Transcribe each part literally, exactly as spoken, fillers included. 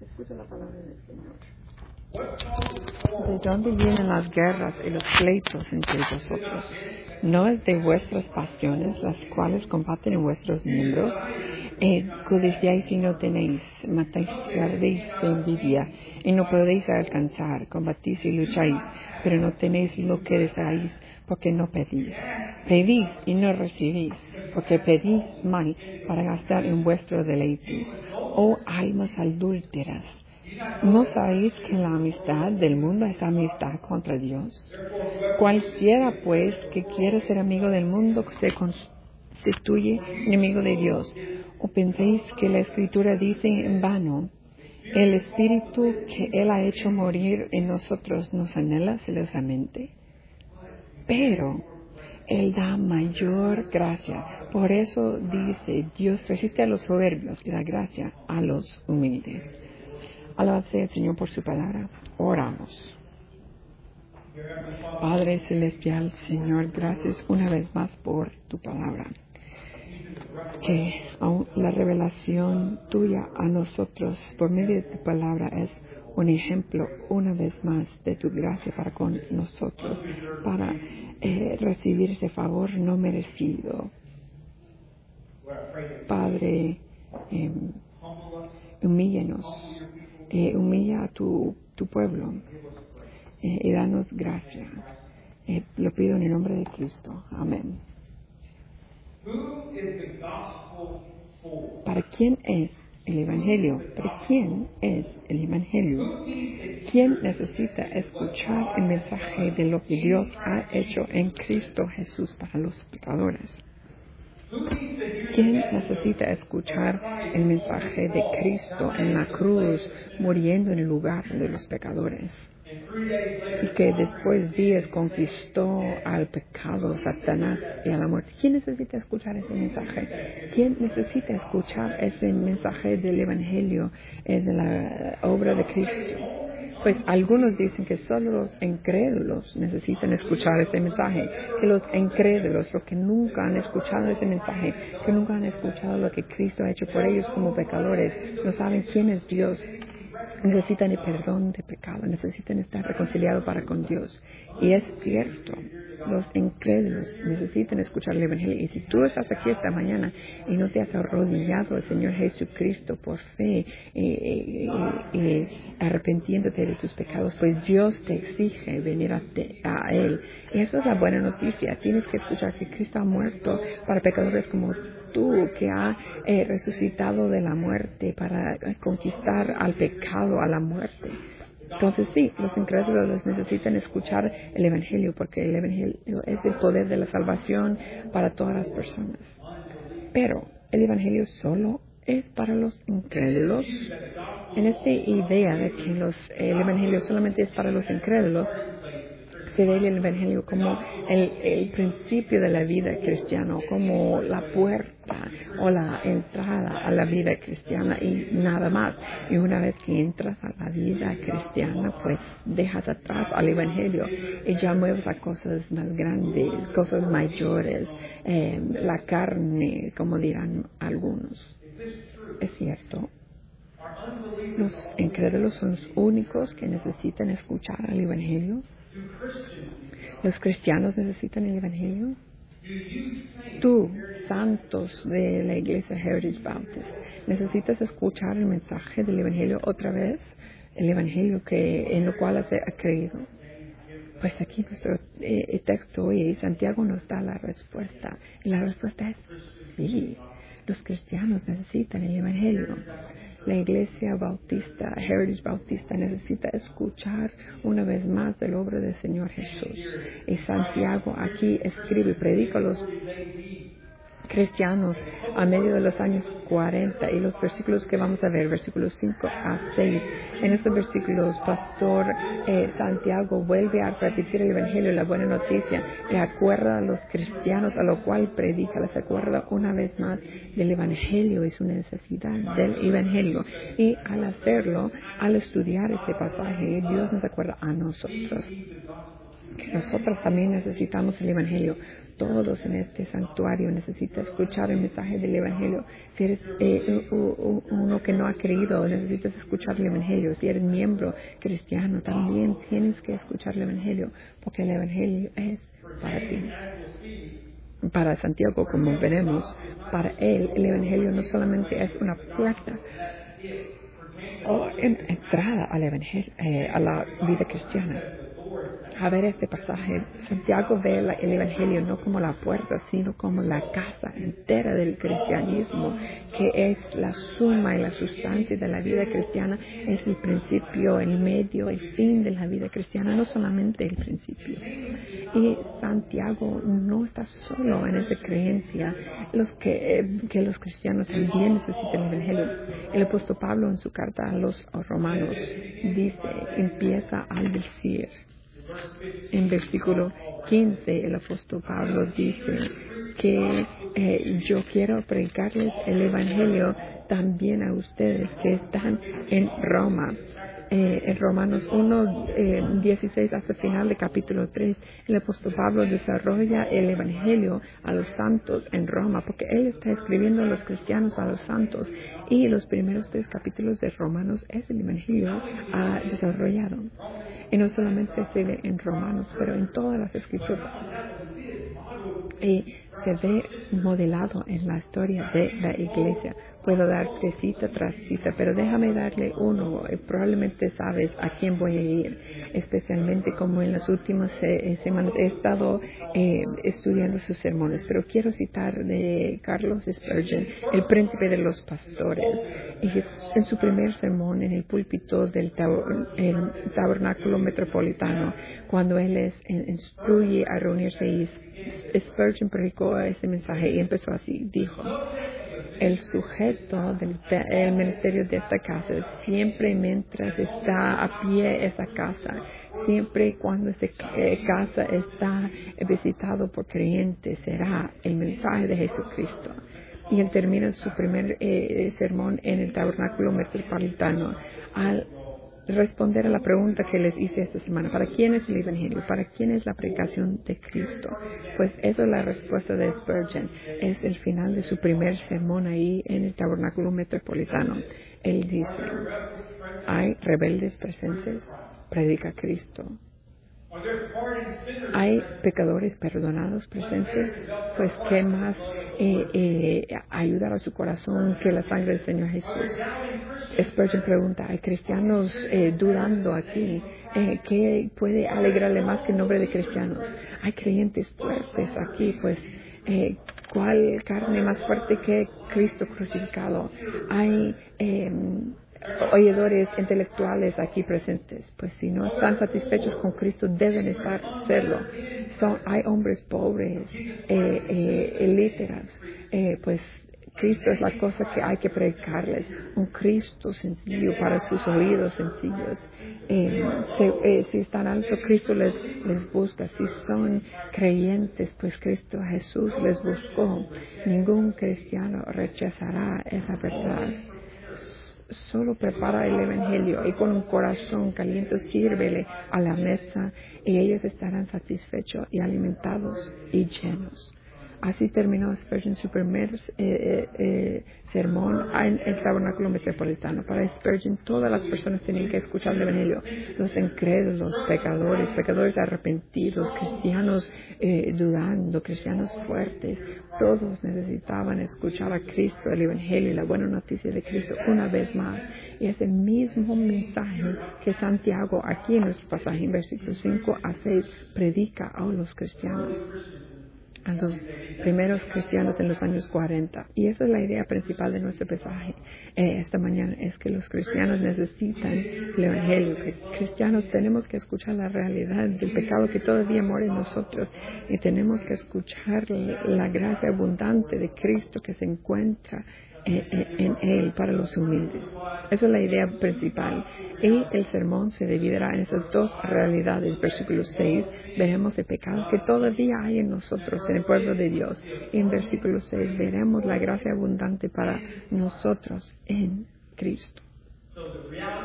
Escucha la palabra del Señor. ¿De dónde vienen las guerras y los pleitos entre vosotros? ¿No es de vuestras pasiones, las cuales combaten en vuestros miembros? Eh, codiciáis y no tenéis, matáis y ardéis de envidia, y no podéis alcanzar, combatís y lucháis, pero no tenéis lo que deseáis, porque no pedís. Pedís y no recibís, porque pedís mal para gastar en vuestros deleites. Oh almas adúlteras, ¿no sabéis que la amistad del mundo es amistad contra Dios? Cualquiera, pues, que quiera ser amigo del mundo se constituye enemigo de Dios. ¿O penséis que la Escritura dice en vano: el Espíritu que Él ha hecho morir en nosotros nos anhela celosamente? Pero Él da mayor gracia. Por eso dice: Dios resiste a los soberbios y da gracia a los humildes. Alabado sea el Señor por su palabra. Oramos. Padre Celestial, Señor, gracias una vez más por tu palabra. Que aún la revelación tuya a nosotros por medio de tu palabra es un ejemplo una vez más de tu gracia para con nosotros, para eh, recibir ese favor no merecido. Padre, eh, humíllanos. Eh, humilla a tu, tu pueblo eh, y danos gracia. Eh, lo pido en el nombre de Cristo. Amén. ¿Para quién es el Evangelio? ¿Para quién es el Evangelio? ¿Quién necesita escuchar el mensaje de lo que Dios ha hecho en Cristo Jesús para los pecadores? ¿Quién necesita escuchar el mensaje de Cristo en la cruz, muriendo en el lugar de los pecadores? Y que después de días conquistó al pecado, Satanás y a la muerte. ¿Quién necesita escuchar ese mensaje? ¿Quién necesita escuchar ese mensaje del Evangelio, eh, de la obra de Cristo? Pues algunos dicen que solo los incrédulos necesitan escuchar ese mensaje, que los incrédulos, los que nunca han escuchado ese mensaje, que nunca han escuchado lo que Cristo ha hecho por ellos como pecadores, no saben quién es Dios, necesitan el perdón de pecado, necesitan estar reconciliados para con Dios. Y es cierto, los incrédulos necesitan escuchar el Evangelio. Y si tú estás aquí esta mañana y no te has arrodillado al Señor Jesucristo por fe y, y, y, y arrepentiéndote de tus pecados, pues Dios te exige venir a, te, a Él. Y eso es la buena noticia. Tienes que escuchar que Cristo ha muerto para pecadores como tú, que ha eh, resucitado de la muerte para conquistar al pecado, a la muerte. Entonces sí, los incrédulos necesitan escuchar el Evangelio, porque el Evangelio es el poder de la salvación para todas las personas. Pero el Evangelio solo es para los incrédulos. En esta idea de que los, el Evangelio solamente es para los incrédulos, se ve el Evangelio como el, el principio de la vida cristiana, como la puerta o la entrada a la vida cristiana y nada más. Y una vez que entras a la vida cristiana, pues dejas atrás al Evangelio y ya mueves a cosas más grandes, cosas mayores, eh, la carne, como dirán algunos. Es cierto. Los incrédulos son los únicos que necesitan escuchar al Evangelio. ¿Los cristianos necesitan el Evangelio? Tú, santos de la iglesia Heritage Baptist, ¿necesitas escuchar el mensaje del Evangelio otra vez? El Evangelio que, en lo cual has creído. Pues aquí nuestro eh, texto hoy, Santiago nos da la respuesta. Y la respuesta es sí. Los cristianos necesitan el Evangelio. La iglesia bautista, Heritage Bautista, necesita escuchar una vez más de la obra del Señor Jesús. Y Santiago aquí escribe y predica a los cristianos a medio de los años cuarenta, y los versículos que vamos a ver, versículos cinco a seis. En estos versículos, Pastor eh, Santiago vuelve a repetir el Evangelio, la buena noticia, le acuerda a los cristianos a lo cual predica, les acuerda una vez más del Evangelio y su necesidad del Evangelio. Y al hacerlo, al estudiar este pasaje, Dios nos acuerda a nosotros. que nosotros también necesitamos el Evangelio. Todos en este santuario necesitan escuchar el mensaje del Evangelio. Si eres eh, uno que no ha creído, necesitas escuchar el Evangelio. Si eres miembro cristiano, también tienes que escuchar el Evangelio, porque el Evangelio es para ti. Para Santiago, como veremos, para él el Evangelio no solamente es una puerta o en, entrada al evangelio, eh, a la vida cristiana. A ver este pasaje, Santiago ve la, el Evangelio no como la puerta, sino como la casa entera del cristianismo, que es la suma y la sustancia de la vida cristiana, es el principio, el medio, el fin de la vida cristiana, no solamente el principio. Y Santiago no está solo en esa creencia, los que, eh, que los cristianos también necesitan el Evangelio. El apóstol Pablo en su carta a los romanos dice, empieza al decir, en versículo quince, el apóstol Pablo dice que eh, yo quiero predicarles el Evangelio también a ustedes que están en Roma. Eh, en Romanos uno, eh, dieciséis hasta el final del capítulo tres, el apóstol Pablo desarrolla el Evangelio a los santos en Roma, porque él está escribiendo a los cristianos, a los santos, y los primeros tres capítulos de Romanos es el Evangelio ah, desarrollado. Y no solamente se ve en Romanos, pero en todas las escrituras. Y se ve modelado en la historia de la iglesia. Puedo darte cita tras cita, pero déjame darle uno. Probablemente sabes a quién voy a ir, especialmente como en las últimas eh, semanas he estado eh, estudiando sus sermones, pero quiero citar de Carlos Spurgeon, el príncipe de los pastores. Y en su primer sermón en el púlpito del tab- el tabernáculo metropolitano, cuando él les instruye a reunirse, y Spurgeon predicó ese mensaje y empezó así, dijo: el sujeto del el ministerio de esta casa, siempre mientras está a pie esa casa, siempre cuando esa eh, casa está visitado por creyentes, será el mensaje de Jesucristo. Y él termina su primer eh, sermón en el tabernáculo metropolitano al responder a la pregunta que les hice esta semana: ¿para quién es el Evangelio? ¿Para quién es la predicación de Cristo? Pues esa es la respuesta de Spurgeon. Es el final de su primer sermón ahí en el tabernáculo metropolitano. Él dice: hay rebeldes presentes, predica Cristo. Hay pecadores perdonados presentes, pues qué más eh, eh, ayudar a su corazón que la sangre del Señor Jesús. Spurgeon pregunta: ¿hay cristianos eh, dudando aquí? Eh, ¿Qué puede alegrarle más que el nombre de cristianos? Hay creyentes fuertes aquí, pues eh, ¿cuál carne más fuerte que Cristo crucificado? Hay eh, oidores intelectuales aquí presentes, pues si no están satisfechos con Cristo deben estar serlo. Son, hay hombres pobres, eh, eh, literas, eh, pues Cristo es la cosa que hay que predicarles, un Cristo sencillo para sus oídos sencillos. Eh, se, eh, si están alto, Cristo les, les busca. Si son creyentes, pues Cristo Jesús les buscó. Ningún cristiano rechazará esa verdad. Solo prepara el Evangelio y con un corazón caliente sírvele a la mesa y ellos estarán satisfechos y alimentados y llenos. Así terminó Spurgeon su primer eh, eh, eh, sermón en el tabernáculo metropolitano. Para Spurgeon, todas las personas tenían que escuchar el Evangelio. Los incrédulos, pecadores, pecadores arrepentidos, cristianos eh, dudando, cristianos fuertes, todos necesitaban escuchar a Cristo, el Evangelio y la buena noticia de Cristo una vez más. Y es el mismo mensaje que Santiago, aquí en nuestro pasaje, en versículos cinco a seis, predica a los cristianos, a los primeros cristianos en los años cuarenta. Y esa es la idea principal de nuestro mensaje eh, esta mañana, es que los cristianos necesitan el Evangelio, que cristianos tenemos que escuchar la realidad del pecado que todavía mora en nosotros, y tenemos que escuchar la, la gracia abundante de Cristo que se encuentra En, en Él para los humildes. Esa es la idea principal. Y el sermón se dividirá en esas dos realidades. Versículo seis, veremos el pecado que todavía hay en nosotros, en el pueblo de Dios. Y en versículo seis veremos la gracia abundante para nosotros en Cristo.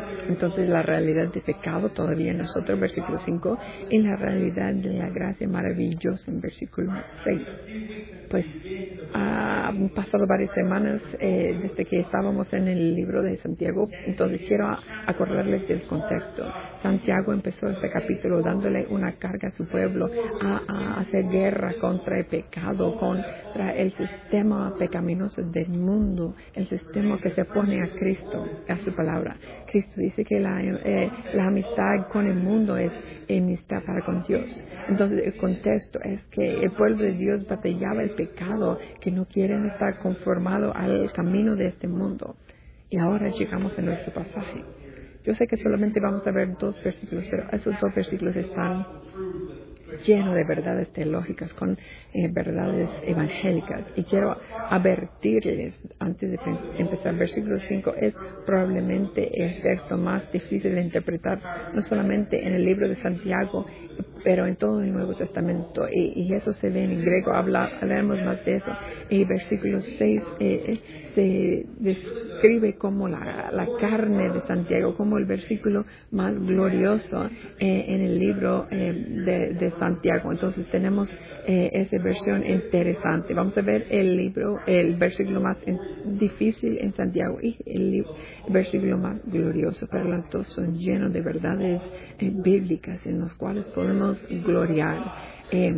Entonces la realidad de pecado todavía en nosotros, versículo cinco, y la realidad de la gracia maravillosa en versículo seis. Pues ha pasado varias semanas eh, desde que estábamos en el libro de Santiago, entonces quiero acordarles del contexto. Santiago empezó este capítulo dándole una carga a su pueblo a, a hacer guerra contra el pecado, contra el sistema pecaminoso del mundo, el sistema que se opone a Cristo, a su palabra. Cristo dice que la, eh, la amistad con el mundo es enemistad para con Dios. Entonces el contexto es que el pueblo de Dios batallaba el pecado, que no quieren estar conformados al camino de este mundo. Y ahora llegamos a nuestro pasaje. Yo sé que solamente vamos a ver dos versículos, pero esos dos versículos están llenos de verdades teológicas, con eh, verdades evangélicas. Y quiero advertirles, antes de empezar, versículo cinco es probablemente el texto más difícil de interpretar, no solamente en el libro de Santiago, pero en todo el Nuevo Testamento. Y, y eso se ve en griego, habla, hablaremos más de eso. Y versículo seis eh, se describe como la, la carne de Santiago, como el versículo más glorioso eh, en el libro eh, de, de Santiago. Entonces tenemos eh, esa versión interesante. Vamos a ver el libro, el versículo más en, difícil en Santiago y el, el versículo más glorioso, pero los dos son llenos de verdades eh, bíblicas en los cuales podemos gloriar. Eh,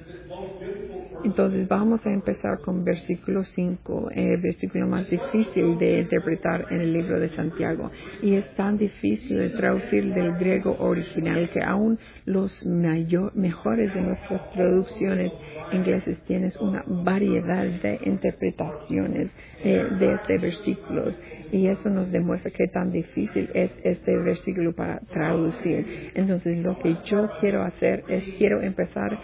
Entonces vamos a empezar con versículo cinco, el versículo más difícil de interpretar en el libro de Santiago. Y es tan difícil de traducir del griego original que aún los mayor, mejores de nuestras traducciones inglesas tienen una variedad de interpretaciones eh, de este versículo. Y eso nos demuestra qué tan difícil es este versículo para traducir. Entonces lo que yo quiero hacer es, quiero empezar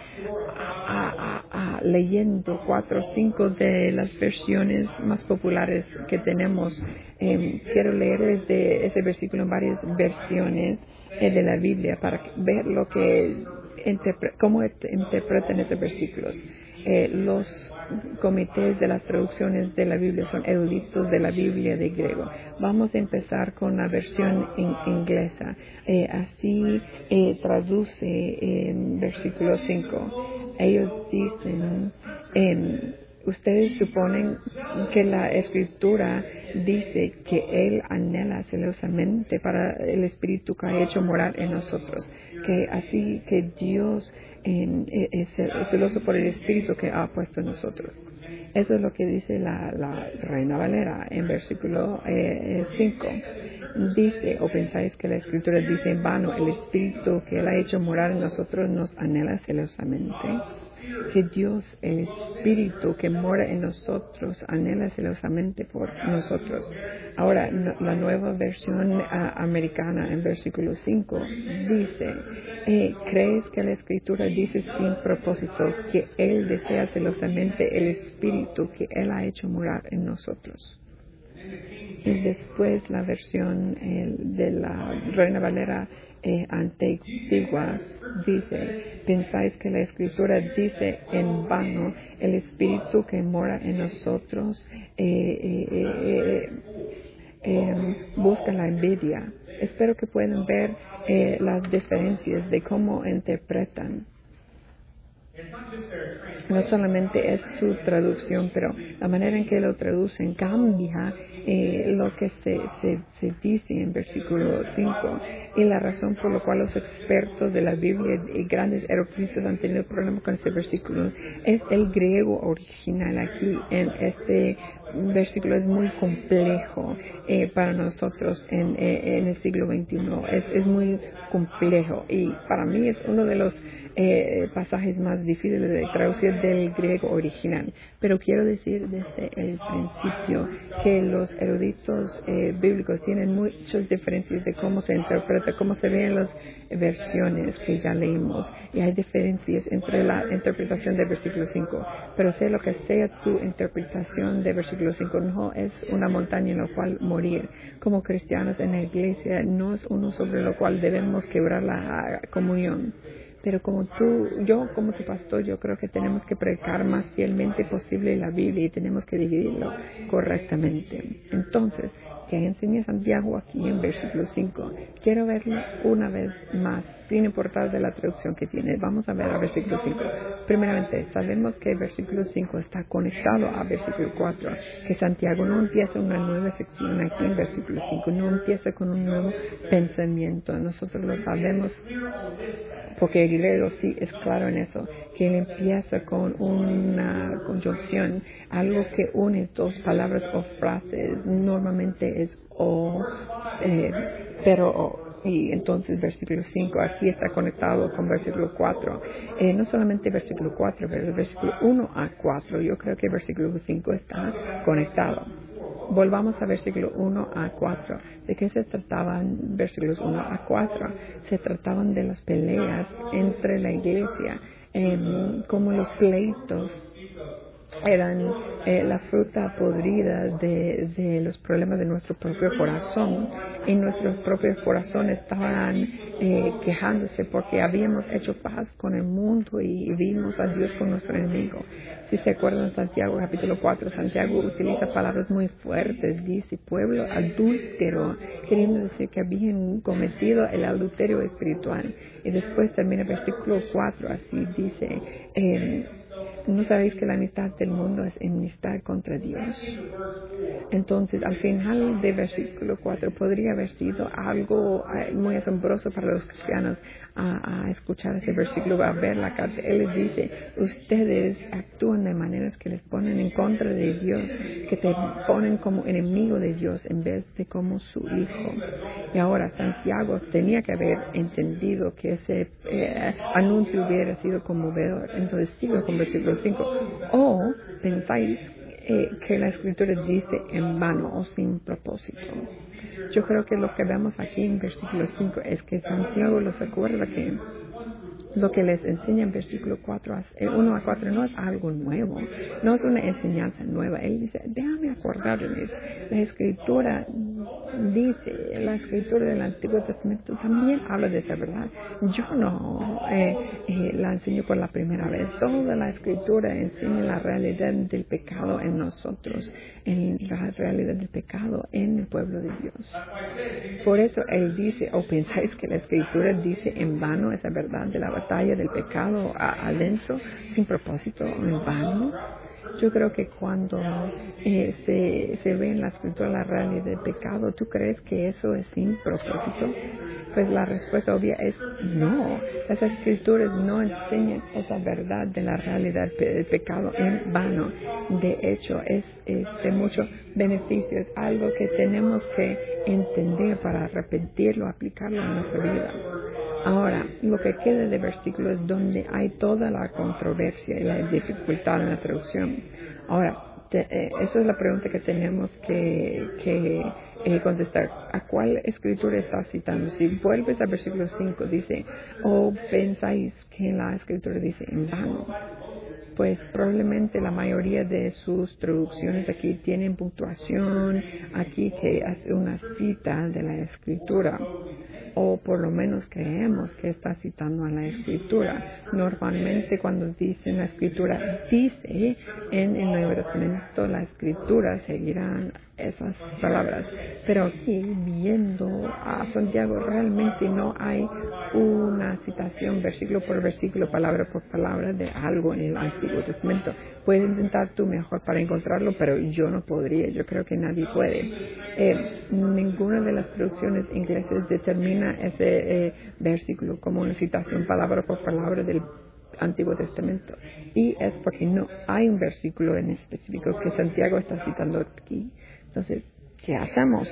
a, a, a leyendo cuatro o cinco de las versiones más populares que tenemos. Eh, quiero leer desde ese versículo en varias versiones eh, de la Biblia para ver lo que interpre- cómo interpretan esos versículos. Eh, los comités de las traducciones de la Biblia son eruditos de la Biblia de griego. Vamos a empezar con la versión en inglesa. Eh, así eh, traduce en versículo cinco. Ellos dicen, eh, ustedes suponen que la Escritura dice que Él anhela celosamente para el Espíritu que ha hecho morar en nosotros, que así que Dios eh, es, es celoso por el Espíritu que ha puesto en nosotros. Eso es lo que dice la, la Reina Valera en versículo cinco. Dice, o pensáis que la Escritura dice en vano, el Espíritu que Él ha hecho morar en nosotros nos anhela celosamente. Que Dios, el Espíritu que mora en nosotros, anhela celosamente por nosotros. Ahora, no, la nueva versión uh, americana en versículo cinco dice, eh, ¿crees que la Escritura dice sin propósito que Él desea celosamente el Espíritu que Él ha hecho morar en nosotros? Y después la versión eh, de la Reina Valera eh, antigua dice, pensáis que la Escritura dice en vano, el Espíritu que mora en nosotros eh, eh, eh, eh, busca la envidia. Espero que puedan ver eh, las diferencias de cómo interpretan. No solamente es su traducción, pero la manera en que lo traducen cambia eh, lo que se, se, se dice en versículo cinco. Y la razón por la cual los expertos de la Biblia y grandes eruditos han tenido problemas con este versículo es el griego original aquí. En este versículo es muy complejo eh, para nosotros en, eh, en el siglo veintiuno. Es, es muy complejo y para mí es uno de los eh, pasajes más difíciles de traducir del griego original. Pero quiero decir desde el principio que los eruditos eh, bíblicos tienen muchas diferencias de cómo se interpreta, cómo se ven las versiones que ya leímos. Y hay diferencias entre la interpretación del versículo cinco. Pero sea lo que sea tu interpretación del versículo cinco, no es una montaña en la cual morir. Como cristianos en la iglesia, no es uno sobre lo cual debemos quebrar la comunión. Pero como tú, yo como tu pastor, yo creo que tenemos que predicar más fielmente posible la Biblia y tenemos que dividirlo correctamente. Entonces, que enseña Santiago aquí en versículo cinco. Quiero verlo una vez más, sin importar de la traducción que tiene. Vamos a ver al versículo cinco. Primeramente, sabemos que el versículo cinco está conectado a versículo cuatro, que Santiago no empieza una nueva sección aquí en versículo cinco, no empieza con un nuevo pensamiento. Nosotros lo sabemos porque el griego sí es claro en eso, que él empieza con una conjunción, algo que une dos palabras o frases, normalmente es o, eh, pero o. Y entonces versículo cinco aquí está conectado con versículo cuatro. Eh, no solamente versículo cuatro, pero el versículo uno a cuatro. Yo creo que versículo cinco está conectado. Volvamos a versículo uno a cuatro. ¿De qué se trataban versículos uno a cuatro? Se trataban de las peleas entre la iglesia, eh, como los pleitos eran eh, la fruta podrida de, de los problemas de nuestro propio corazón. Y nuestros propios corazones estaban eh, quejándose porque habíamos hecho paz con el mundo y vimos a Dios con nuestro enemigo. Si se acuerdan, Santiago capítulo cuatro, Santiago utiliza palabras muy fuertes, dice pueblo adúltero, queriendo decir que habían cometido el adulterio espiritual. Y después termina el versículo cuatro, así dice, eh, ¿no sabéis que la mitad del mundo es enemistad contra Dios? Entonces, al final del versículo cuatro podría haber sido algo muy asombroso para los cristianos a, a escuchar ese versículo, a ver la carta. Él les dice, ustedes actúan de maneras que les ponen en contra de Dios, que te ponen como enemigo de Dios en vez de como su hijo. Y ahora Santiago tenía que haber entendido que ese eh, anuncio hubiera sido conmovedor. Entonces sigo con versículo cinco. O pensáis eh, que la escritura dice en vano o sin propósito. Yo creo que lo que vemos aquí en versículo cinco es que Santiago los acuerda que lo que les enseña en versículo cuatro, uno a cuatro no es algo nuevo, no es una enseñanza nueva. Él dice, déjame acordarles, la escritura dice, la escritura del Antiguo Testamento también habla de esa verdad. Yo no eh, eh, la enseño por la primera vez. Toda la escritura enseña la realidad del pecado en nosotros, en la realidad del pecado en el pueblo de Dios. Por eso él dice, o pensáis que la escritura dice en vano esa verdad de la batalla del pecado a, adentro, sin propósito, en vano. Yo creo que cuando eh, se, se ve en la escritura la realidad del pecado, ¿tú crees que eso es sin propósito? Pues la respuesta obvia es no. Las escrituras no enseñan esa verdad de la realidad del pecado en vano. De hecho, es, es de mucho beneficio. Es algo que tenemos que entender para arrepentirlo, aplicarlo en nuestra vida. Ahora, lo que queda de versículo es donde hay toda la controversia y la dificultad en la traducción. Ahora, te, eh, esa es la pregunta que tenemos que, que eh, contestar. ¿A cuál escritura está citando? Si vuelves al versículo cinco, dice, o pensáis que la escritura dice en vano. Pues probablemente la mayoría de sus traducciones aquí tienen puntuación, aquí que hace una cita de la escritura, o por lo menos creemos que está citando a la escritura. Normalmente cuando dicen la escritura dice en el Nuevo Testamento, la escritura seguirán esas palabras. Pero aquí, viendo a Santiago, realmente no hay una citación versículo por versículo, palabra por palabra de algo en el Antiguo Testamento. Puedes intentar tú mejor para encontrarlo, pero yo no podría. Yo creo que nadie puede. Eh, ninguna de las traducciones inglesas determina ese eh, versículo como una citación palabra por palabra del Antiguo Testamento. Y es porque no hay un versículo en específico que Santiago está citando aquí. Entonces, ¿qué hacemos?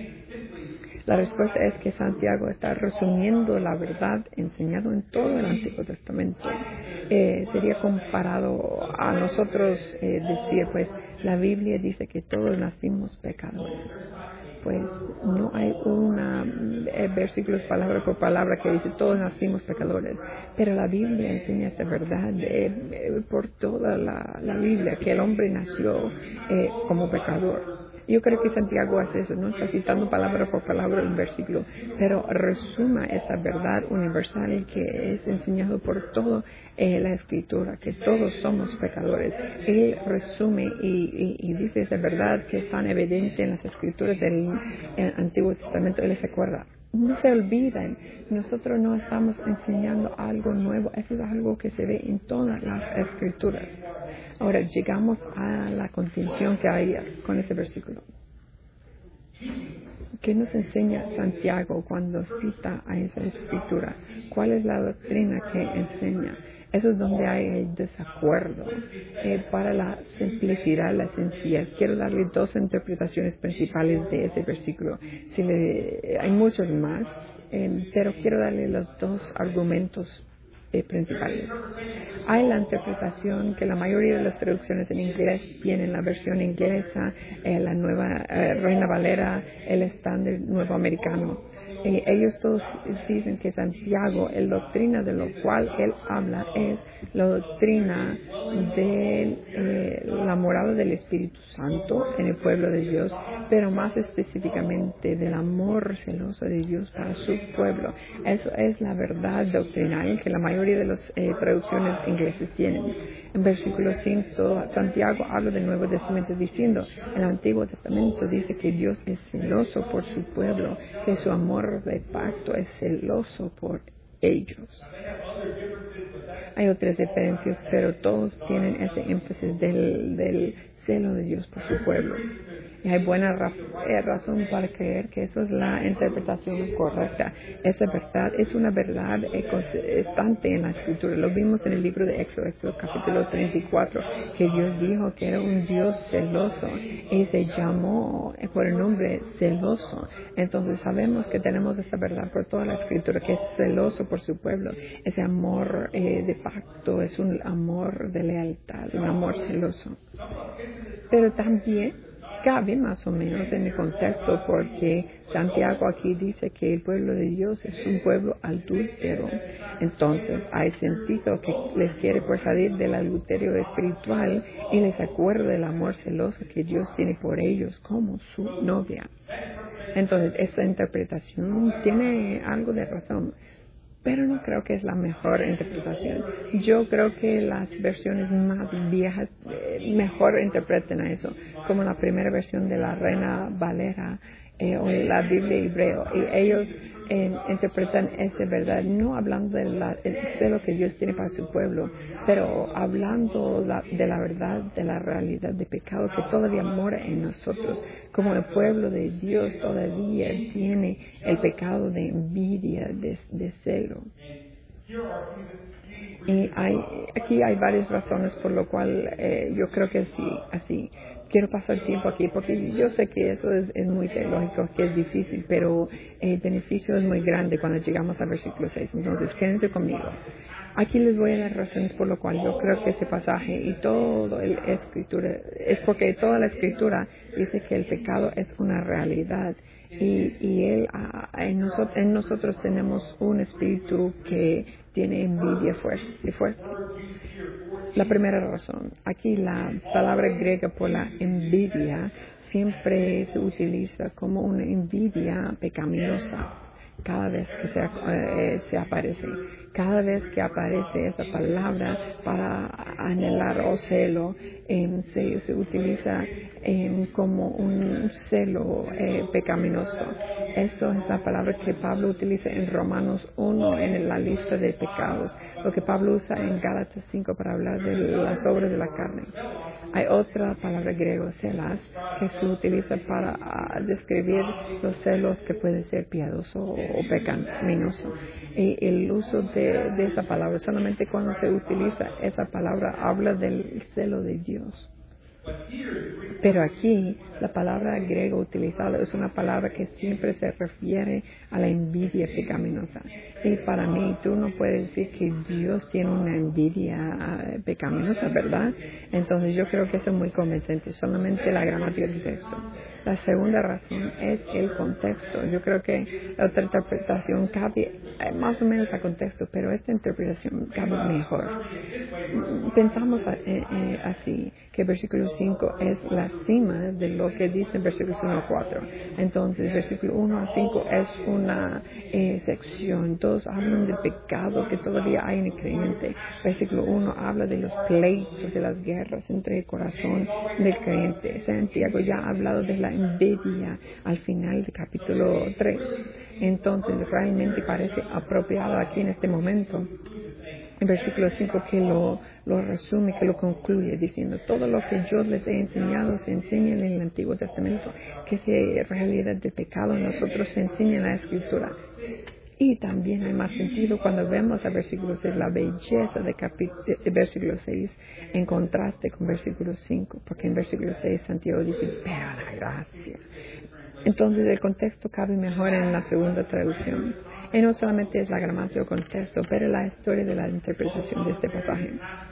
La respuesta es que Santiago está resumiendo la verdad enseñada en todo el Antiguo Testamento. Eh, sería comparado a nosotros eh, decir, pues, la Biblia dice que todos nacimos pecadores. Pues no hay una eh, versículos palabra por palabra que dice todos nacimos pecadores, pero la Biblia enseña esta verdad eh, eh, por toda la, la Biblia, que el hombre nació eh, como pecador. Yo creo que Santiago hace eso, no está citando palabra por palabra el versículo, pero resuma esa verdad universal que es enseñado por toda eh, la Escritura, que todos somos pecadores. Él resume y, y, y dice esa verdad que es tan evidente en las Escrituras del el Antiguo Testamento. Él se acuerda. No se olviden, nosotros no estamos enseñando algo nuevo, eso es algo que se ve en todas las Escrituras. Ahora llegamos a la contención que hay con ese versículo. ¿Qué nos enseña Santiago cuando cita a esa Escritura? ¿Cuál es la doctrina que enseña? Eso es donde hay el desacuerdo. Eh, para la simplicidad, la sencillez, quiero darle dos interpretaciones principales de ese versículo. Si le, hay muchos más, eh, pero quiero darle los dos argumentos eh, principales. Hay la interpretación que la mayoría de las traducciones en inglés vienen la versión inglesa, eh, la nueva eh, Reina Valera, el estándar nuevo americano. Eh, ellos todos dicen que Santiago, la doctrina de lo cual él habla es la doctrina de eh, la morada del Espíritu Santo en el pueblo de Dios, pero más específicamente del amor celoso de Dios para su pueblo. Eso es la verdad doctrinal que la mayoría de las eh, traducciones inglesas tienen. En versículo cinco, Santiago habla del Nuevo Testamento diciendo, el Antiguo Testamento dice que Dios es celoso por su pueblo, que su amor de pacto es celoso por ellos. Hay otras diferencias, pero todos tienen ese énfasis del, del celo de Dios por su pueblo. Y hay buena ra eh, razón para creer que esa es la interpretación correcta. Esa verdad es una verdad eh, constante en la Escritura. Lo vimos en el libro de Éxodo, Éxodo capítulo treinta y cuatro, que Dios dijo que era un Dios celoso y se llamó eh, por el nombre celoso. Entonces sabemos que tenemos esa verdad por toda la Escritura, que es celoso por su pueblo. Ese amor eh, de pacto es un amor de lealtad, un amor celoso. Pero también cabe más o menos en el contexto porque Santiago aquí dice que el pueblo de Dios es un pueblo adúltero. Entonces hay sentido que les quiere persuadir del adulterio espiritual y les acuerda del amor celoso que Dios tiene por ellos como su novia. Entonces esta interpretación tiene algo de razón, pero no creo que es la mejor interpretación. Yo creo que las versiones más viejas eh, mejor interpretan a eso, como la primera versión de la Reina Valera eh, o la Biblia hebreo. Y ellos eh, interpretan esa verdad, no hablando de, la, de lo que Dios tiene para su pueblo, pero hablando la, de la verdad, de la realidad de pecado que todavía mora en nosotros. Como el pueblo de Dios todavía tiene el pecado de envidia, de, de celo. Y hay, aquí hay varias razones por lo cual eh, yo creo que sí, así. Quiero pasar tiempo aquí porque yo sé que eso es, es muy teológico, que es difícil, pero el beneficio es muy grande cuando llegamos al versículo seis. Entonces, quédense conmigo. Aquí les voy a dar razones por lo cual yo creo que este pasaje y toda la escritura, es porque toda la escritura dice que el pecado es una realidad y, y él, en, nosotros, en nosotros tenemos un espíritu que tiene envidia fuerte, fuerte. La primera razón, aquí la palabra griega por la envidia siempre se utiliza como una envidia pecaminosa cada vez que se, eh, se aparece. Cada vez que aparece esa palabra para anhelar o celo, eh, se, se utiliza eh, como un celo eh, pecaminoso. Eso es la palabra que Pablo utiliza en Romanos uno en la lista de pecados, lo que Pablo usa en Gálatas cinco para hablar de las obras de la carne. Hay otra palabra griega, celas, que se utiliza para uh, describir los celos que pueden ser piadoso o pecaminoso. Y el uso de, de esa palabra, solamente cuando se utiliza esa palabra, habla del celo de Dios. Pero aquí la palabra griega utilizada es una palabra que siempre se refiere a la envidia pecaminosa. Y para mí tú no puedes decir que Dios tiene una envidia pecaminosa, ¿verdad? Entonces yo creo que eso es muy convincente, solamente la gramática del texto. La segunda razón es el contexto. Yo creo que la otra interpretación cabe eh, más o menos a contexto, pero esta interpretación cabe mejor. Pensamos eh, eh, así, que el versículo cinco es la cima de lo que dice versículos uno a cuatro. Entonces, versículo uno a cinco es una eh, sección. Dos hablan del pecado que todavía hay en el creyente. Versículo uno habla de los pleitos, de las guerras entre el corazón del creyente. Santiago ya ha hablado de la envidia al final del capítulo tres. Entonces, realmente parece apropiado aquí en este momento. En versículo cinco que lo, lo resume, que lo concluye diciendo, todo lo que yo les he enseñado se enseña en el Antiguo Testamento, que es realidad del pecado en nosotros se enseña en la Escritura. Y también hay más sentido cuando vemos a versículo seis, la belleza de, de, de versículo seis en contraste con versículo cinco, porque en versículo seis Santiago dice, pero la gracia. Entonces el contexto cabe mejor en la segunda traducción. Y no solamente es la gramática o contexto, pero la historia de la interpretación de este pasaje.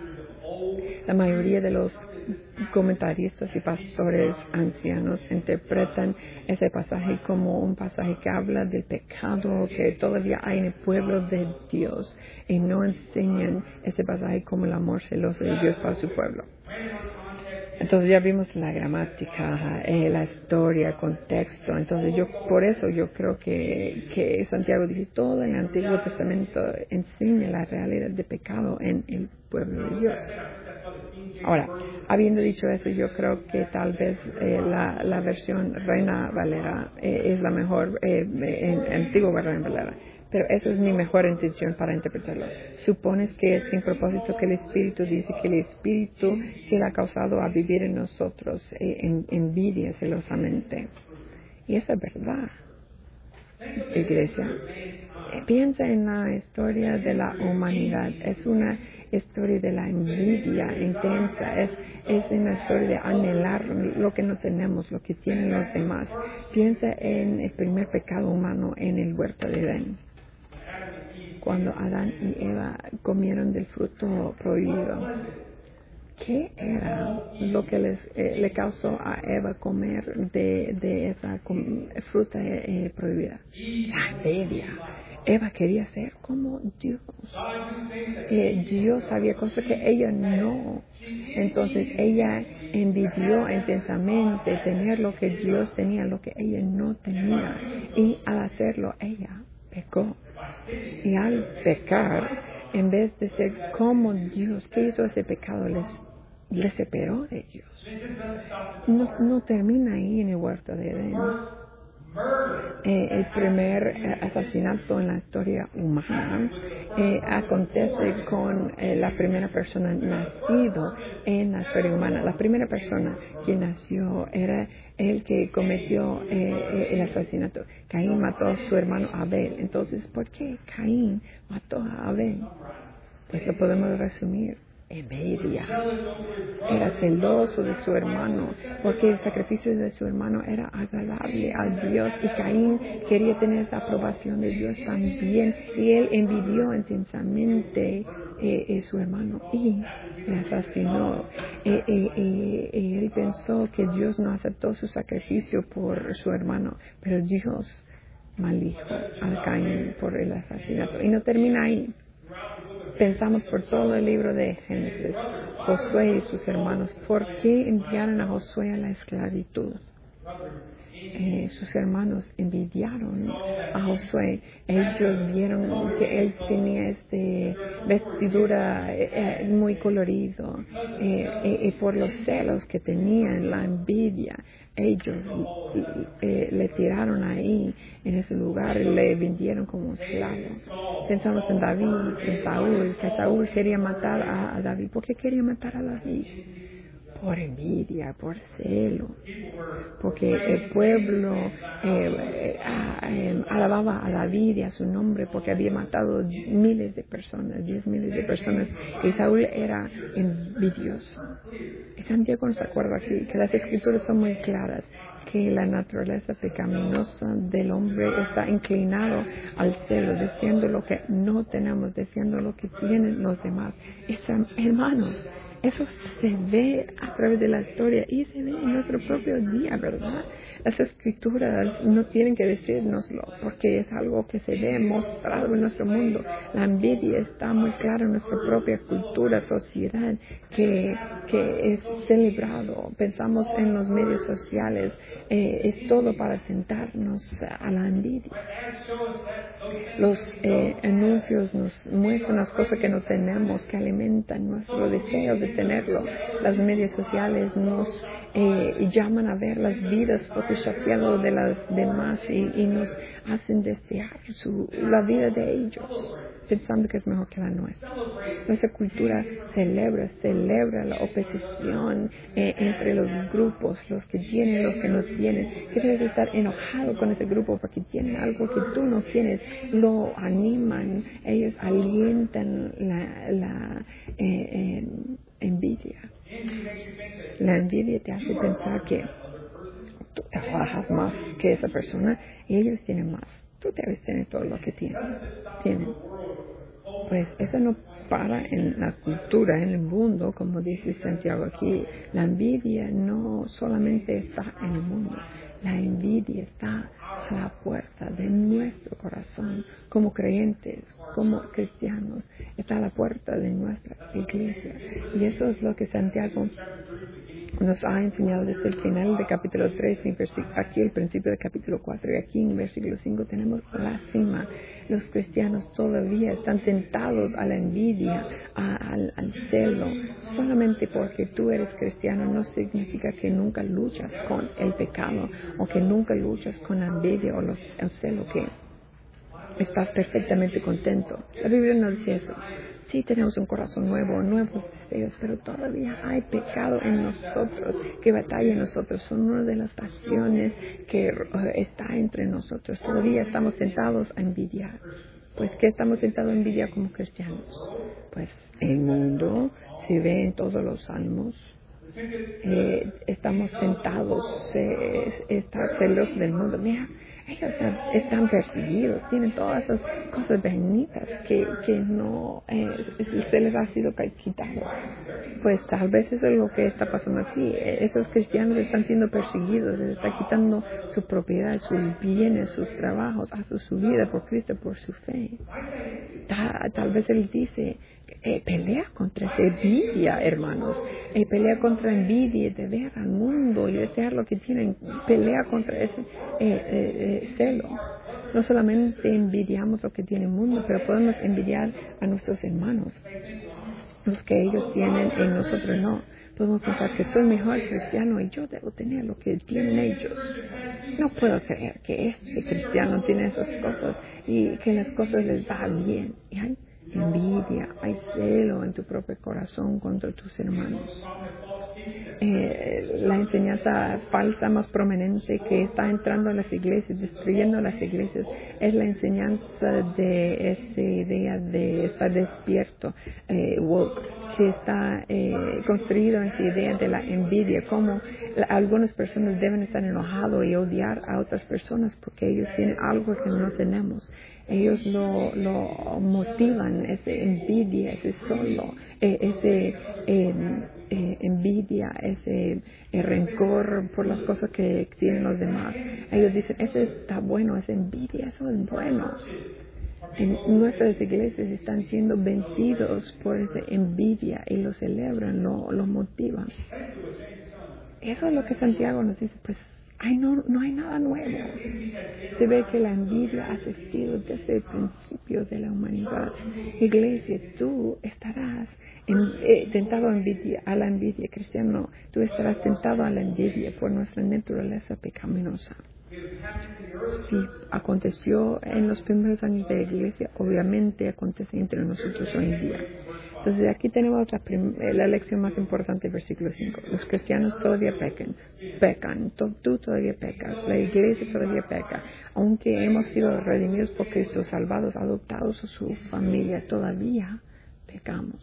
La mayoría de los comentaristas y pastores ancianos interpretan ese pasaje como un pasaje que habla del pecado que todavía hay en el pueblo de Dios y no enseñan ese pasaje como el amor celoso de Dios para su pueblo. Entonces ya vimos la gramática, eh, la historia, el contexto. Entonces yo, por eso yo creo que, que Santiago dice todo en el Antiguo Testamento enseña la realidad de pecado en el pueblo de Dios. Ahora, habiendo dicho eso, yo creo que tal vez eh, la, la versión Reina Valera eh, es la mejor, eh, en Antiguo Reina Valera. Pero esa es mi mejor intención para interpretarlo. Supones que es sin propósito que el Espíritu dice que el Espíritu que le ha causado a vivir en nosotros eh, en, envidia celosamente. Y esa es verdad, iglesia. Eh, piensa en la historia de la humanidad. Es una historia de la envidia intensa. Es, es una historia de anhelar lo que no tenemos, lo que tienen los demás. Piensa en el primer pecado humano en el huerto de Edén, cuando Adán y Eva comieron del fruto prohibido. ¿Qué era lo que les, eh, le causó a Eva comer de, de esa com, fruta eh, prohibida? La envidia. Eva quería ser como Dios. Eh, Dios sabía cosas que ella no. Entonces ella envidió intensamente tener lo que Dios tenía, lo que ella no tenía. Y al hacerlo, ella pecó. Y al pecar, en vez de ser como Dios, ¿qué hizo ese pecado? Les, les separó de Dios. No, no termina ahí en el huerto de Edén. Eh, el primer eh, asesinato en la historia humana eh, acontece con eh, la primera persona nacido en la historia humana. La primera persona que nació era el que cometió eh, el asesinato. Caín mató a su hermano Abel. Entonces, ¿por qué Caín mató a Abel? Pues lo podemos resumir. Envidia. Era celoso de su hermano, porque el sacrificio de su hermano era agradable a Dios, y Caín quería tener esa aprobación de Dios también, y él envidió intensamente eh, eh, su hermano y le asesinó. Eh, eh, eh, eh, él pensó que Dios no aceptó su sacrificio por su hermano, pero Dios maldijo a Caín por el asesinato. Y no termina ahí. Pensamos por todo el libro de Génesis, Josué y sus hermanos. ¿Por qué enviaron a Josué a la esclavitud? Eh, sus hermanos envidiaron a Josué. Ellos vieron que él tenía este vestidura eh, muy colorido eh, eh, y por los celos que tenían, la envidia, ellos eh, le tiraron ahí en ese lugar y le vendieron como esclavo. Pensamos en David, en Saúl, que Saúl quería matar a, a David. ¿Por qué quería matar a David? Por envidia, por celo, porque el pueblo eh, eh, alababa a David y a su nombre porque había matado miles de personas, diez miles de personas, y Saúl era envidioso. Y Santiago nos acuerda aquí que las escrituras son muy claras, que la naturaleza pecaminosa del hombre está inclinado al celo, deseando lo que no tenemos, deseando lo que tienen los demás. Están, hermanos, Eso se ve a través de la historia y se ve en nuestro propio día, ¿verdad? Las escrituras no tienen que decírnoslo porque es algo que se ve mostrado en nuestro mundo. La envidia está muy clara en nuestra propia cultura, sociedad, que, que es celebrado. Pensamos en los medios sociales, eh, es todo para tentarnos a la envidia. Los eh, anuncios nos muestran las cosas que no tenemos, que alimentan nuestro deseo de tenerlo. Las medios sociales nos eh, llaman a ver las vidas photoshopeadas de las demás y, y nos hacen desear su, la vida de ellos, pensando que es mejor que la nuestra. Nuestra cultura celebra, celebra la oposición eh, entre los grupos, los que tienen y los que no tienen. Que debes estar enojado con ese grupo porque tienen algo que tú no tienes. Lo animan, ellos alientan la, la eh, eh, envidia. La envidia te hace pensar que tú trabajas más que esa persona y ellos tienen más. Tú debes tener todo lo que tienen. tienen. Pues eso no para en la cultura, en el mundo, como dice Santiago aquí. La envidia no solamente está en el mundo, la envidia está a la puerta de nuestro corazón, como creyentes, como cristianos, está a la puerta de nuestra iglesia. Y eso es lo que Santiago nos ha enseñado desde el final del capítulo tres, aquí el principio del capítulo cuatro, y aquí en versículo cinco tenemos la cima. Los cristianos todavía están tentados a la envidia, a, al, al celo. Solamente porque tú eres cristiano no significa que nunca luchas con el pecado o que nunca luchas con la envidia o los, el celo, que estás perfectamente contento. La Biblia no dice eso. Sí tenemos un corazón nuevo, nuevos deseos, pero todavía hay pecado en nosotros, que batalla en nosotros. Son una de las pasiones que uh, está entre nosotros. Todavía estamos tentados a envidiar. Pues, ¿qué estamos tentados a envidiar como cristianos? Pues, el mundo se ve en todos los salmos. Eh, estamos tentados, eh, estar celosos del mundo. Mira, ellos están, están perseguidos, tienen todas esas cosas bonitas que, que no eh, se les ha sido quitado. Pues tal vez eso es lo que está pasando aquí. Esos cristianos están siendo perseguidos, les está quitando su propiedad, sus bienes, sus trabajos, hasta su vida por Cristo, por su fe. Tal, tal vez él dice, eh, pelea contra esa envidia, hermanos. Eh, pelea contra envidia de ver al mundo y desear lo que tienen. Pelea contra ese eh, eh, eh, celo. No solamente envidiamos lo que tiene el mundo, pero podemos envidiar a nuestros hermanos. Los que ellos tienen y nosotros no. Podemos pensar que soy mejor cristiano y yo debo tener lo que tienen ellos. No puedo creer que este cristiano tiene esas cosas y que las cosas les van bien. Y hay envidia, hay celo en tu propio corazón contra tus hermanos. Eh, la enseñanza falsa más prominente que está entrando a las iglesias, destruyendo las iglesias, es la enseñanza de esa idea de estar despierto, eh, woke, que está eh, construido en esa idea de la envidia, como la, algunas personas deben estar enojados y odiar a otras personas porque ellos tienen algo que no tenemos. Ellos lo, lo motivan, esa envidia, ese solo, eh, ese eh, eh, envidia, ese eh, rencor por las cosas que tienen los demás. Ellos dicen, eso está bueno, esa envidia, eso es bueno. En nuestras iglesias están siendo vencidos por esa envidia y lo celebran, lo, lo motivan. Eso es lo que Santiago nos dice, pues ay, no, no hay nada nuevo. Se ve que la envidia ha existido desde el principio de la humanidad. Iglesia, tú estarás en, eh, tentado a, envidia, a la envidia, cristiano. Tú estarás tentado a la envidia por nuestra naturaleza pecaminosa. Si aconteció en los primeros años de la iglesia, obviamente acontece entre nosotros hoy en día. Entonces aquí tenemos la, prim- la lección más importante del versículo cinco. Los cristianos todavía pecan, pecan, tú, tú todavía pecas, la iglesia todavía peca. Aunque hemos sido redimidos por Cristo, salvados, adoptados a su familia, todavía pecamos.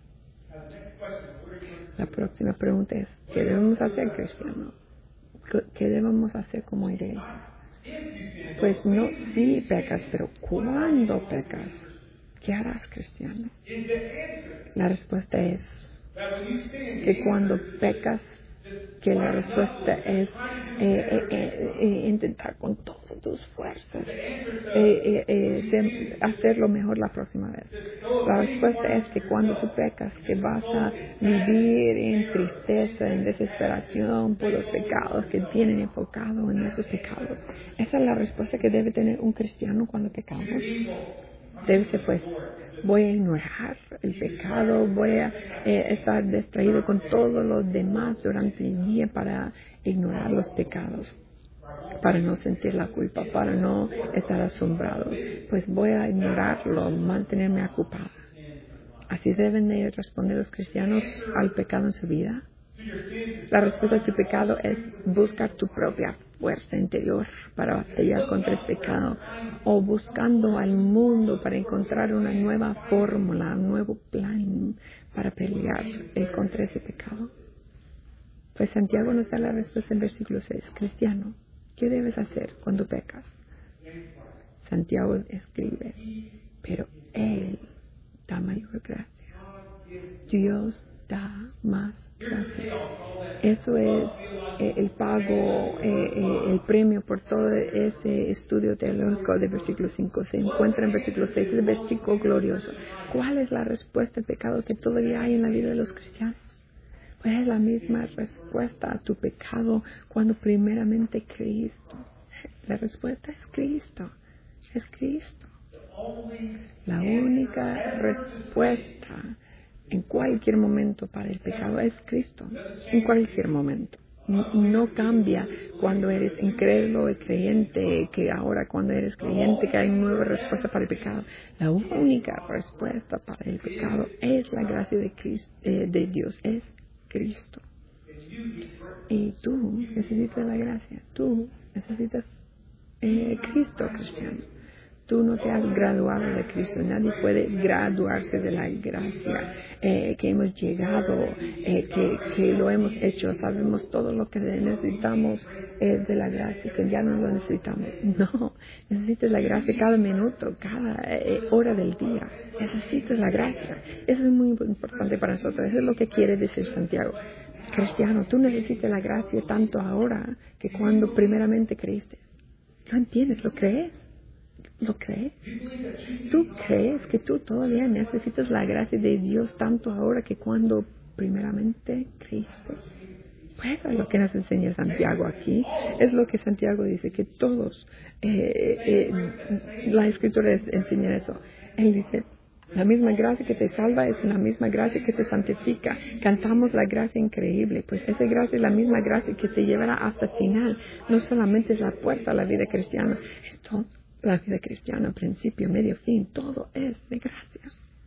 La próxima pregunta es, ¿qué debemos hacer, cristiano? ¿Qué debemos hacer como iglesia? Pues no, sí pecas, pero ¿cuándo pecas? ¿Qué harás, cristiano? La respuesta es, que cuando pecas, que la respuesta es eh, eh, eh, eh, intentar con todas tus fuerzas eh, eh, eh, de hacerlo mejor la próxima vez. La respuesta es que cuando tú pecas, que vas a vivir en tristeza, en desesperación por los pecados que tienen enfocado en esos pecados. Esa es la respuesta que debe tener un cristiano cuando pecamos. Debe ser pues, voy a ignorar el pecado, voy a eh, estar distraído con todos los demás durante el día para ignorar los pecados, para no sentir la culpa, para no estar asombrados. Pues voy a ignorarlo, mantenerme ocupada. Así deben de responder los cristianos al pecado en su vida. La respuesta a tu pecado es buscar tu propia fuerza interior para batallar contra el pecado, o buscando al mundo para encontrar una nueva fórmula, un nuevo plan para pelear eh, contra ese pecado. Pues Santiago nos da la respuesta en versículo seis. Cristiano, ¿qué debes hacer cuando pecas? Santiago escribe, pero Él da mayor gracia. Dios da más gracia. Eso es eh, el pago, eh, eh, el premio por todo ese estudio teológico de versículo cinco. Se encuentra en versículo seis, el versículo glorioso. ¿Cuál es la respuesta al pecado que todavía hay en la vida de los cristianos? Pues es la misma respuesta a tu pecado cuando primeramente Cristo. La respuesta es Cristo. Es Cristo. La única respuesta en cualquier momento para el pecado es Cristo. En cualquier momento. No cambia cuando eres incrédulo y creyente, que ahora cuando eres creyente que hay nueva respuesta para el pecado. La única respuesta para el pecado es la gracia de, Cristo, eh, de Dios, es Cristo. Y tú necesitas la gracia, tú necesitas eh, Cristo, cristiano. Tú no te has graduado de Cristo. Nadie puede graduarse de la gracia eh, que hemos llegado, eh, que, que lo hemos hecho. Sabemos todo lo que necesitamos eh, de la gracia, que ya no lo necesitamos. No, necesitas la gracia cada minuto, cada eh, hora del día. Necesitas la gracia. Eso es muy importante para nosotros. Eso es lo que quiere decir Santiago. Cristiano, tú necesitas la gracia tanto ahora que cuando primeramente creíste. ¿Lo entiendes? ¿Lo crees? ¿Lo crees? ¿Tú crees que tú todavía necesitas la gracia de Dios tanto ahora que cuando primeramente creíste? Pues es lo que nos enseña Santiago aquí. Es lo que Santiago dice, que todos, eh, eh, la Escritura enseña eso. Él dice, la misma gracia que te salva es la misma gracia que te santifica. Cantamos la gracia increíble, pues esa gracia es la misma gracia que te llevará hasta el final. No solamente es la puerta a la vida cristiana, es todo. La vida cristiana, principio, medio, fin, todo es de gracia.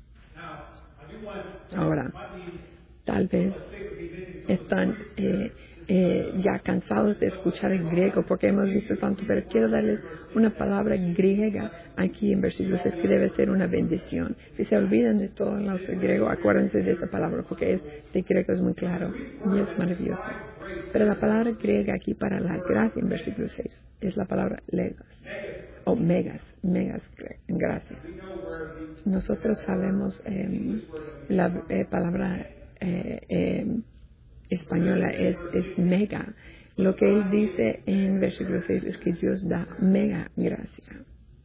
Ahora, tal vez están eh, eh, ya cansados de escuchar el griego porque hemos visto tanto, pero quiero darles una palabra griega aquí en versículo seis que debe ser una bendición. Si se olvidan de todo el griego, acuérdense de esa palabra porque es, de griego es muy claro y es maravilloso. Pero la palabra griega aquí para la gracia en versículo seis es la palabra legos. O megas, megas, gracias. Nosotros sabemos eh, la eh, palabra eh, eh, española es, es mega. Lo que él dice en versículo seis es que Dios da mega gracia.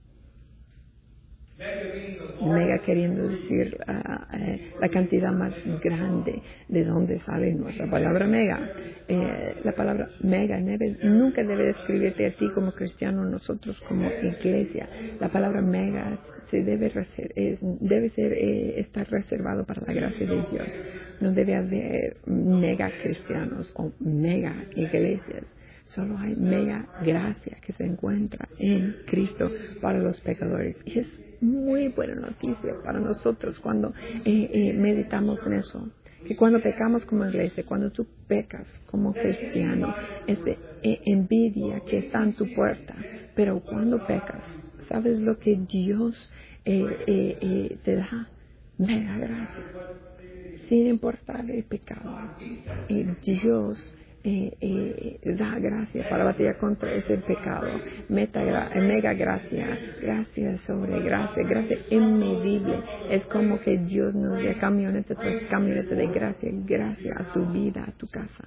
Mega queriendo decir uh, uh, la cantidad más grande de donde sale nuestra palabra mega. Eh, la palabra mega debe, nunca debe describirte a ti como cristiano, nosotros como iglesia. La palabra mega se debe, reser, es, debe ser, eh, estar reservado para la gracia de Dios. No debe haber mega cristianos o mega iglesias. Solo hay mega gracia que se encuentra en Cristo para los pecadores. Y es muy buena noticia para nosotros cuando eh, eh, meditamos en eso. Que cuando pecamos como iglesia, cuando tú pecas como cristiano, es eh, envidia que está en tu puerta. Pero cuando pecas, ¿sabes lo que Dios eh, eh, eh, te da? Mega gracia. Sin importar el pecado. Y Dios eh, eh, da gracia para batallar contra ese pecado. Meta, mega gracia, gracia sobre gracia, gracia inmedible. Es como que Dios nos da camioneta tras camioneta de gracia, gracia a tu vida, a tu casa.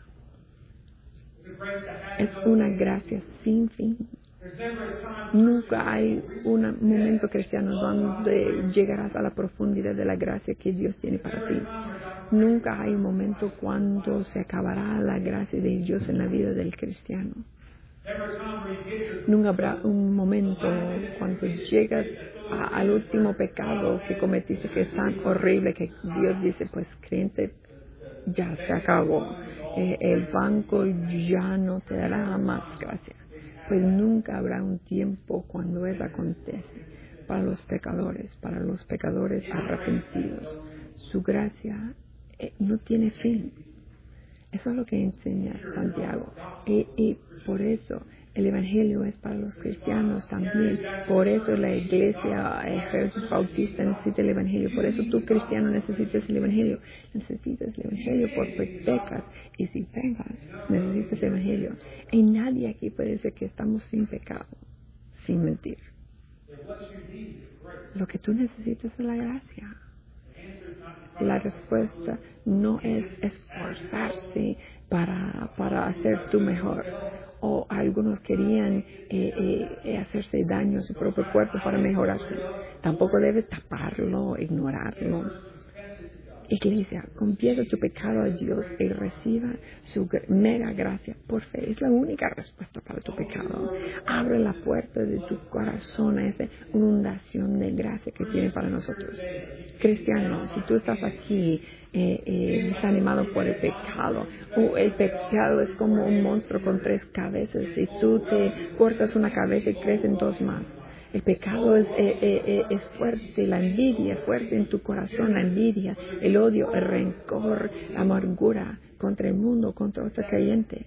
Es una gracia sin fin. Nunca hay un momento cristiano donde llegarás a la profundidad de la gracia que Dios tiene para ti. Nunca hay un momento cuando se acabará la gracia de Dios en la vida del cristiano. Nunca habrá un momento cuando llegas a, al último pecado que cometiste que es tan horrible que Dios dice, pues creyente, ya se acabó. Eh, el banco ya no te dará más gracia. Pues nunca habrá un tiempo cuando eso acontece para los pecadores, para los pecadores arrepentidos. Su gracia eh, no tiene fin. Eso es lo que enseña Santiago. Y, y por eso el Evangelio es para los cristianos también. Por eso la iglesia Ejército Bautista necesita el Evangelio. Por eso tú, cristiano, necesitas el Evangelio. Necesitas el Evangelio porque pecas. Y si pecas, necesitas el Evangelio. Y nadie aquí puede decir que estamos sin pecado, sin mentir. Lo que tú necesitas es la gracia. La respuesta no es esforzarse para, para hacer tú mejor. O algunos querían eh, eh, hacerse daño a su propio cuerpo para mejorarse. Tampoco debes taparlo, ignorarlo. Iglesia, confiesa tu pecado a Dios y reciba su mega gracia por fe. Es la única respuesta para tu pecado. Abre la puerta de tu corazón a esa inundación de gracia que tiene para nosotros. Cristiano, si tú estás aquí eh, eh, desanimado por el pecado, o el pecado es como un monstruo con tres cabezas y tú te cortas una cabeza y crecen dos más. El pecado es, eh, eh, es fuerte, la envidia es fuerte en tu corazón, la envidia, el odio, el rencor, la amargura contra el mundo, contra otro creyente.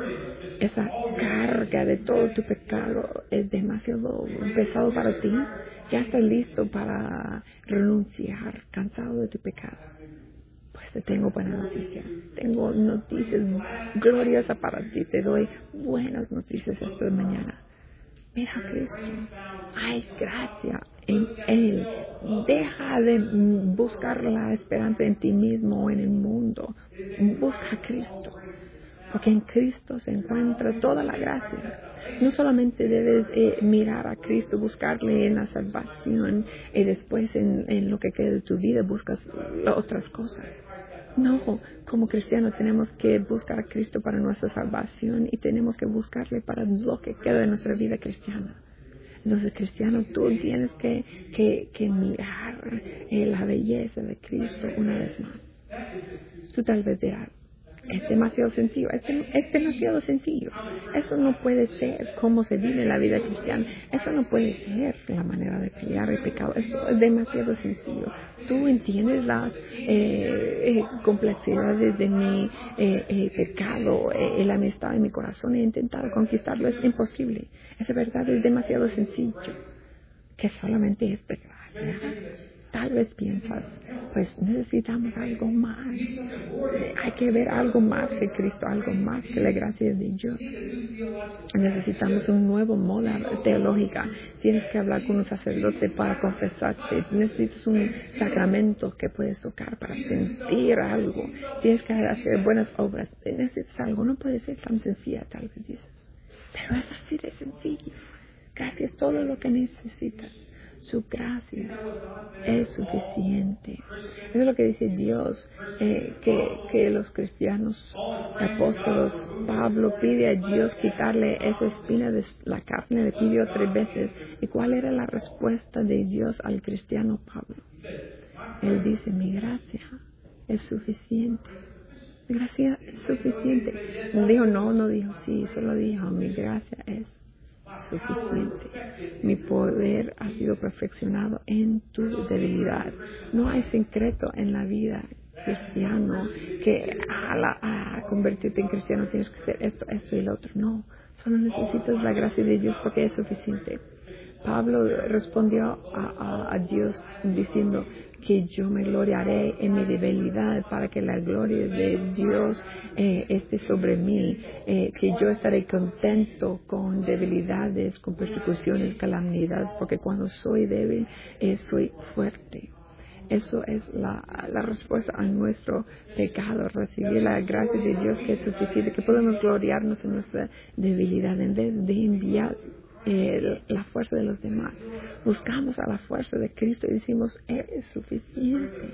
Esa carga de todo tu pecado es demasiado pesado para ti. Ya estás listo para renunciar, cansado de tu pecado. Pues te tengo buenas noticias. Tengo noticias gloriosas para ti. Te doy buenas noticias esta mañana. Mira a Cristo. Hay gracia en Él. Deja de buscar la esperanza en ti mismo o en el mundo. Busca a Cristo. Porque en Cristo se encuentra toda la gracia. No solamente debes eh, mirar a Cristo, buscarle en la salvación y después en, en lo que queda de tu vida buscas otras cosas. No, como cristianos tenemos que buscar a Cristo para nuestra salvación y tenemos que buscarle para lo que queda de nuestra vida cristiana. Entonces, cristiano, tú tienes que, que, que mirar eh, la belleza de Cristo una vez más. Tú tal vez dirás, es demasiado sencillo, es, de, es demasiado sencillo. Eso no puede ser cómo se vive la vida cristiana. Eso no puede ser la manera de pelear el pecado. Eso es demasiado sencillo. Tú entiendes las eh, eh, complejidades de mi eh, eh, pecado, eh, la amistad en mi corazón. He intentado conquistarlo, es imposible. Esa verdad es demasiado sencillo, que solamente es pecado. Tal vez piensas, pues necesitamos algo más. Hay que ver algo más que Cristo, algo más que la gracia de Dios. Necesitamos un nuevo modo teológico. Tienes que hablar con un sacerdote para confesarte. Necesitas un sacramento que puedes tocar para sentir algo. Tienes que hacer buenas obras. Necesitas algo. No puede ser tan sencilla, tal vez dices. Pero es así de sencillo. Gracias es todo lo que necesitas. Su gracia es suficiente. Eso es lo que dice Dios, eh, que, que los cristianos, apóstolos, Pablo pide a Dios quitarle esa espina de la carne, le pidió tres veces. ¿Y cuál era la respuesta de Dios al cristiano Pablo? Él dice, mi gracia es suficiente. Mi gracia es suficiente. No dijo no, no dijo sí, solo dijo, mi gracia es suficiente. Mi poder ha sido perfeccionado en tu debilidad. No hay secreto en la vida cristiano que a, la, a convertirte en cristiano tienes que hacer esto, esto y lo otro. No, solo necesitas la gracia de Dios porque es suficiente. Pablo respondió a, a, a Dios diciendo que yo me gloriaré en mi debilidad para que la gloria de Dios eh, esté sobre mí, eh, que yo estaré contento con debilidades, con persecuciones, calamidades, porque cuando soy débil, eh, soy fuerte. Eso es la, la respuesta a nuestro pecado, recibir la gracia de Dios que es suficiente, que podemos gloriarnos en nuestra debilidad en vez de enviar eh, la fuerza de los demás. Buscamos a la fuerza de Cristo y decimos, Él es suficiente.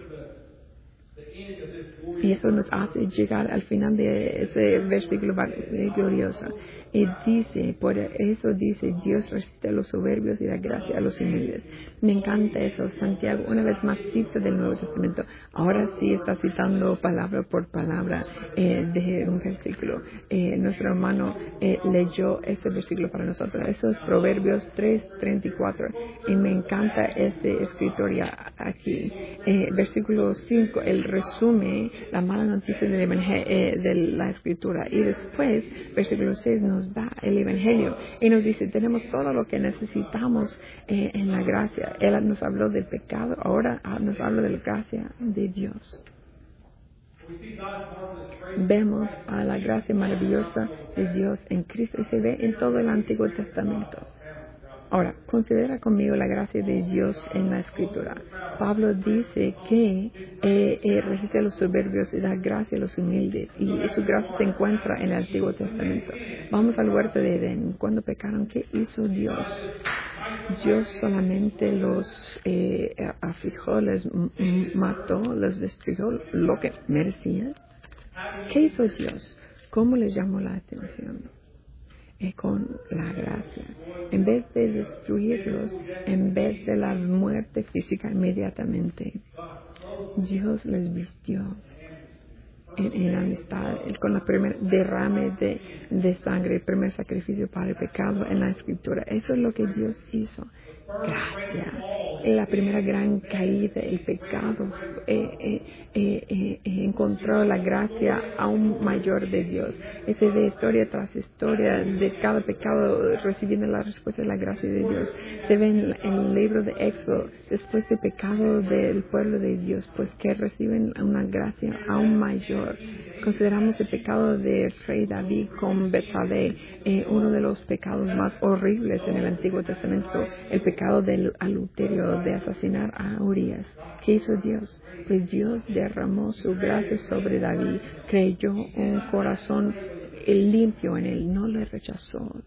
Y eso nos hace llegar al final de ese versículo glorioso. Y dice, por eso dice, Dios resiste a los soberbios y da gracia a los humildes. Me encanta eso. Santiago una vez más cita del Nuevo Testamento. Ahora sí está citando palabra por palabra eh, de un versículo. Eh, nuestro hermano eh, leyó ese versículo para nosotros. Eso es Proverbios tres, treinta y cuatro. Y me encanta este escritor ya aquí. Eh, versículo cinco, él resume la mala noticia del evangelio, eh, de la escritura. Y después, versículo seis, nos da el evangelio y nos dice, tenemos todo lo que necesitamos eh, en la gracia. Él nos habló del pecado, ahora nos habla de la gracia de Dios. Vemos a la gracia maravillosa de Dios en Cristo y se ve en todo el Antiguo Testamento. Ahora, considera conmigo la gracia de Dios en la Escritura. Pablo dice que eh, eh, resiste a los soberbios y da gracia a los humildes. Y su gracia se encuentra en el Antiguo Testamento. Vamos al huerto de Edén. Cuando pecaron, ¿qué hizo Dios? Dios solamente los eh, afligió, les m- mató, los destruyó, lo que merecían. ¿Qué hizo Dios? ¿Cómo les llamó la atención? Eh, con la gracia. En vez de destruirlos, en vez de la muerte física inmediatamente, Dios les vistió en, en amistad, con la primera derrame de, de sangre, el primer sacrificio para el pecado en la Escritura. Eso es lo que Dios hizo. Gracia. En la primera gran caída, el pecado eh, eh, eh, eh, encontró la gracia aún mayor de Dios. Es de historia tras historia de cada pecado recibiendo la respuesta de la gracia de Dios. Se ve en, en el libro de Éxodo, después del pecado del pueblo de Dios, pues que reciben una gracia aún mayor. Consideramos el pecado del rey David con Betsabé, eh, uno de los pecados más horribles en el Antiguo Testamento, el pecado del adulterio, de asesinar a Urias. ¿Qué hizo Dios? Pues Dios derramó su gracia sobre David, creyó un corazón limpio en él, no le rechazó.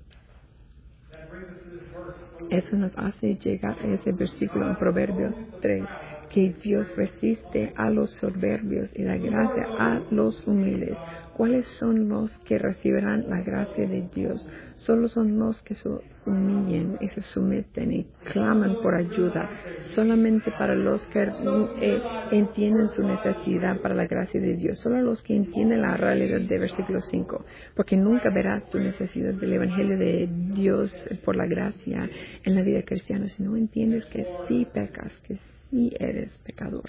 Eso nos hace llegar a ese versículo en Proverbios tres, que Dios resiste a los soberbios y da gracia a los humildes. ¿Cuáles son los que recibirán la gracia de Dios? Solo son los que se humillen y se someten y claman por ayuda. Solamente para los que eh, entienden su necesidad para la gracia de Dios. Solo los que entienden la realidad del versículo cinco. Porque nunca verás tu necesidad del Evangelio de Dios por la gracia en la vida cristiana si no entiendes que sí pecas, que sí eres pecador.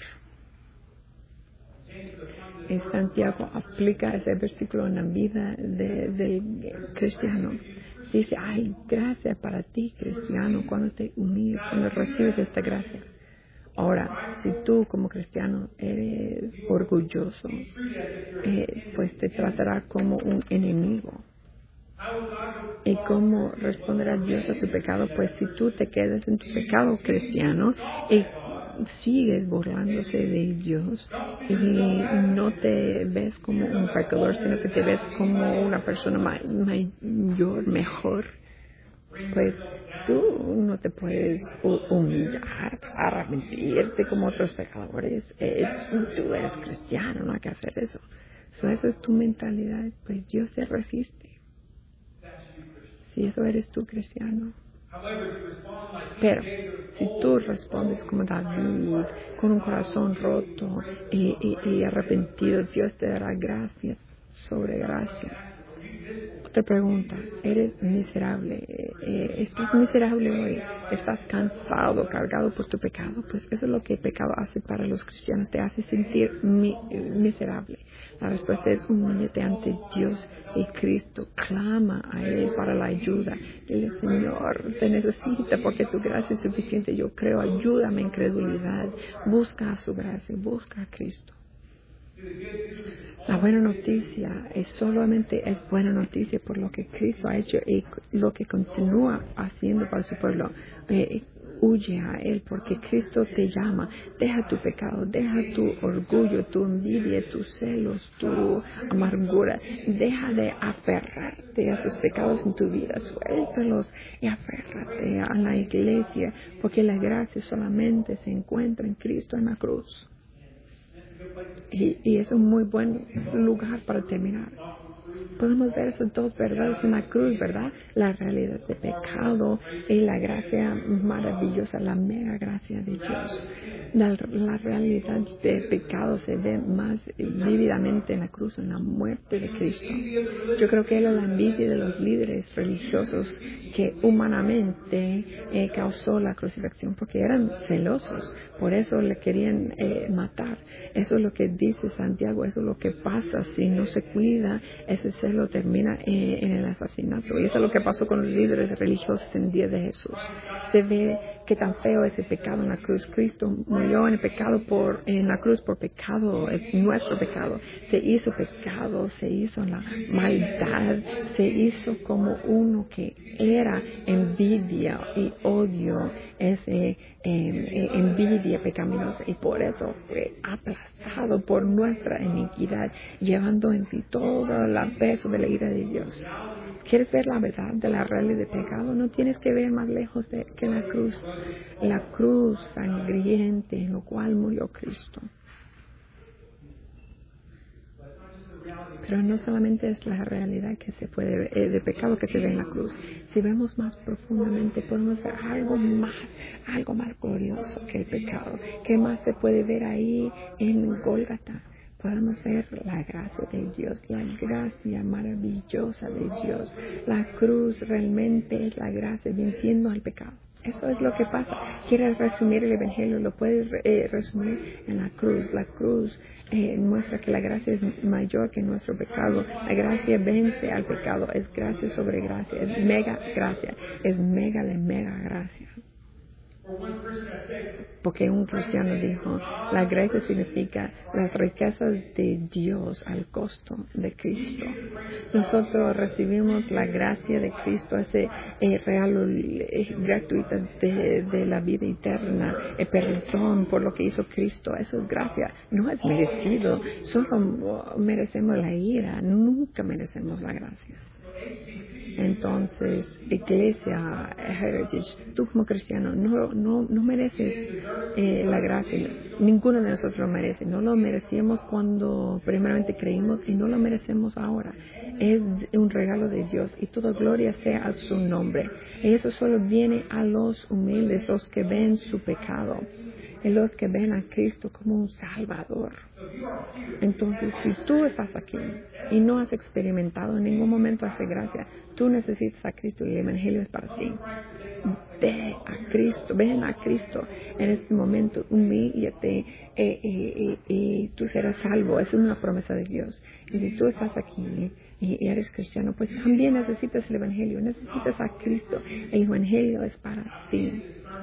En Santiago aplica ese versículo en la vida de, del cristiano. Dice, hay gracia para ti, cristiano, cuando te humillas, cuando recibes esta gracia. Ahora, si tú como cristiano eres orgulloso, eh, pues te tratará como un enemigo. ¿Y cómo responderá Dios a tu pecado? Pues si tú te quedas en tu pecado cristiano y sigues burlándose de Dios y no te ves como un pecador, sino que te ves como una persona mayor, mejor, pues tú no te puedes humillar, arrepentirte como otros pecadores. Eh, tú eres cristiano, no hay que hacer eso. So, esa es tu mentalidad, pues Dios te resiste. Si eso eres tú, cristiano. Pero si tú respondes como David, con un corazón roto y, y, y arrepentido, Dios te dará gracia sobre gracia. Otra pregunta, ¿eres miserable? Eh, ¿Estás miserable hoy? ¿Estás cansado, cargado por tu pecado? Pues eso es lo que el pecado hace para los cristianos, te hace sentir mi, miserable. La respuesta es humíllate ante Dios y Cristo. Clama a Él para la ayuda. Dile, Señor, te necesito porque tu gracia es suficiente. Yo creo, ayúdame en credulidad. Busca a su gracia, busca a Cristo. La buena noticia es solamente es buena noticia por lo que Cristo ha hecho y lo que continúa haciendo para su pueblo. Eh, huye a Él porque Cristo te llama. Deja tu pecado, deja tu orgullo, tu envidia, tus celos, tu amargura. Deja de aferrarte a esos pecados en tu vida. Suéltalos y aférrate a la iglesia porque la gracia solamente se encuentra en Cristo en la cruz. Y, y es un muy buen lugar para terminar. Podemos ver esas dos verdades en la cruz, ¿verdad? La realidad de pecado y la gracia maravillosa, la mega gracia de Dios. La, la realidad de pecado se ve más vívidamente en la cruz, en la muerte de Cristo. Yo creo que era la envidia de los líderes religiosos que humanamente eh, causó la crucifixión, porque eran celosos, por eso le querían eh, matar. Eso es lo que dice Santiago, eso es lo que pasa si no se cuida. Ese celo termina en, en el asesinato. Y eso es lo que pasó con los líderes religiosos en el día de Jesús. Se ve que tan feo es el pecado en la cruz. Cristo murió en el pecado por, en la cruz por pecado, es nuestro pecado. Se hizo pecado, se hizo la maldad, se hizo como uno que era envidia y odio, ese eh, eh, envidia pecaminosa, y por eso fue aplastado por nuestra iniquidad, llevando en sí todo el peso de la ira de Dios. ¿Quieres ver la verdad de la realidad de pecado? No tienes que ver más lejos de, que la cruz, la cruz sangriente en la cual murió Cristo. Pero no solamente es la realidad que se puede ver, eh, de pecado que se ve en la cruz. Si vemos más profundamente, podemos ver algo más, algo más glorioso que el pecado. ¿Qué más se puede ver ahí en Gólgata? Podemos ver la gracia de Dios, la gracia maravillosa de Dios. La cruz realmente es la gracia venciendo al pecado. Eso es lo que pasa. ¿Quieres resumir el Evangelio? Lo puedes eh, resumir en la cruz. La cruz eh, muestra que la gracia es mayor que nuestro pecado. La gracia vence al pecado. Es gracia sobre gracia. Es mega gracia. Es mega de mega gracia. Porque un cristiano dijo, la gracia significa las riquezas de Dios al costo de Cristo. Nosotros recibimos la gracia de Cristo, ese eh, regalo eh, gratuito de, de la vida eterna, el perdón por lo que hizo Cristo. Eso es gracia, no es merecido, solo merecemos la ira, nunca merecemos la gracia. Entonces, iglesia, Heritage, tú como cristiano no, no, no mereces eh, la gracia. Ninguno de nosotros lo merece. No lo merecíamos cuando primeramente creímos y no lo merecemos ahora. Es un regalo de Dios y toda gloria sea a su nombre. Y eso solo viene a los humildes, los que ven su pecado. Y los que ven a Cristo como un Salvador. Entonces, si tú estás aquí y no has experimentado en ningún momento esa gracia, tú necesitas a Cristo y el Evangelio es para ti. Ve a Cristo, ven a Cristo en este momento, humíllate y, y, y, y tú serás salvo. Es una promesa de Dios. Y si tú estás aquí y eres cristiano, pues también necesitas el Evangelio, necesitas a Cristo. El Evangelio es para ti.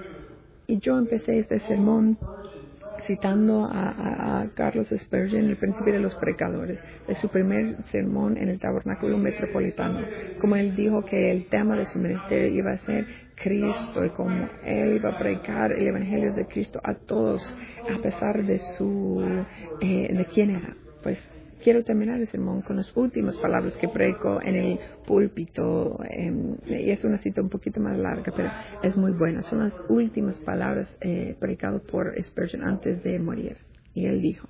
Y yo empecé este sermón citando a, a, a Carlos Spurgeon, el príncipe de los predicadores, de su primer sermón en el tabernáculo metropolitano. Como él dijo que el tema de su ministerio iba a ser Cristo y como él iba a predicar el evangelio de Cristo a todos, a pesar de su eh, de quién era. Pues quiero terminar el sermón con las últimas palabras que predico en el púlpito. Eh, y es una cita un poquito más larga, pero es muy buena. Son las últimas palabras eh, predicadas por Spurgeon antes de morir. Y él dijo,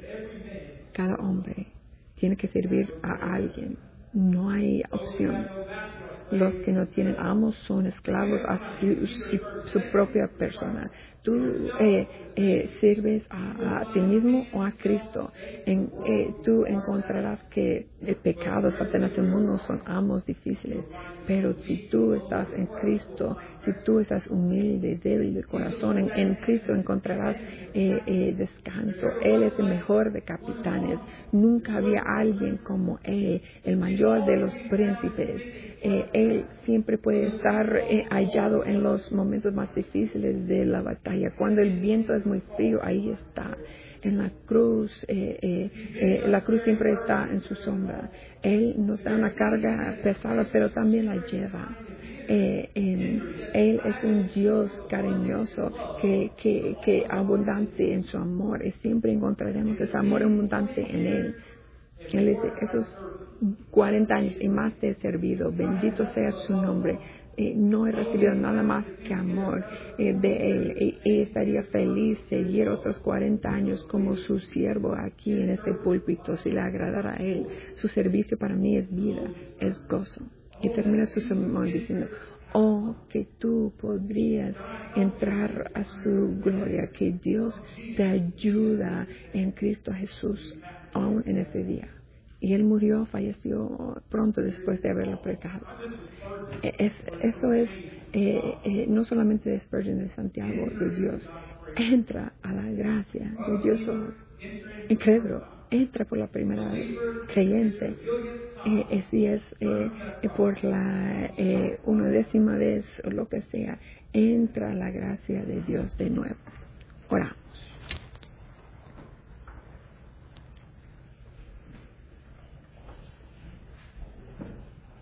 cada hombre tiene que servir a alguien. No hay opción. Los que no tienen amos son esclavos a su, su, su propia persona. tú eh, eh, sirves a, a ti mismo o a Cristo, en, eh, tú encontrarás que el pecado, Satanás y el mundo son amos difíciles. Pero si tú estás en Cristo, si tú estás humilde, débil de corazón, en, en Cristo encontrarás eh, eh, descanso. Él es el mejor de capitanes. Nunca había alguien como Él, el mayor de los príncipes. Eh, él siempre puede estar eh, hallado en los momentos más difíciles de la batalla. Cuando el viento es muy frío, ahí está. En la cruz, eh, eh, eh, la cruz siempre está en su sombra. Él nos da una carga pesada, pero también la lleva. Eh, eh, él es un Dios cariñoso, que, que, que abundante en su amor, y siempre encontraremos ese amor abundante en Él. Que Él dice, esos cuarenta años y más te he servido, bendito sea su nombre. Eh, no he recibido nada más que amor eh, de Él, y, y estaría feliz seguir otros cuarenta años como su siervo aquí en este púlpito, si le agradara a Él. Su servicio para mí es vida, es gozo. Y termina su sermón diciendo, oh, que tú podrías entrar a su gloria, que Dios te ayuda en Cristo Jesús aún en ese día. Y Él murió, falleció pronto después de haberlo pecado. Es, eso es eh, eh, no solamente de Spurgeon de Santiago, de Dios. Entra a la gracia de Dios. Incrédulo, entra por la primera vez. Creyente, eh, eh, si es eh, eh, por la eh, undécima vez o lo que sea, entra a la gracia de Dios de nuevo. Ora.